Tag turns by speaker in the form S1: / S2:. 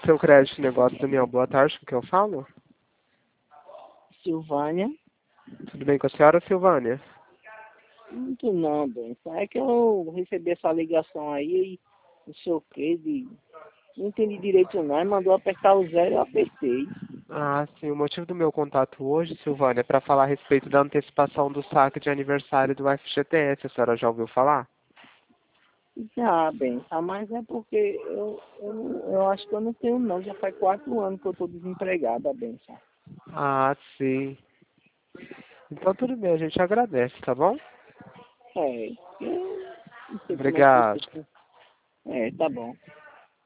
S1: Seu crédito negócio do meu. Boa tarde, com quem eu falo?
S2: Silvânia.
S1: Tudo bem com a senhora, Silvânia?
S2: Muito não, bem. É que eu recebi essa ligação aí e não sei o que, não entendi direito não. Aí mandou apertar o zero e eu apertei.
S1: Ah, sim. O motivo do meu contato hoje, Silvânia, é para falar a respeito da antecipação do saque de aniversário do FGTS. A senhora já ouviu falar?
S2: Já, bem, tá, mas é porque eu acho que eu não tenho não. Já faz 4 anos que eu tô desempregada, bem, sabe?
S1: Ah, sim. Então tudo bem, a gente agradece, tá bom?
S2: Eu não sei como é que
S1: Obrigado.
S2: você... É, tá bom.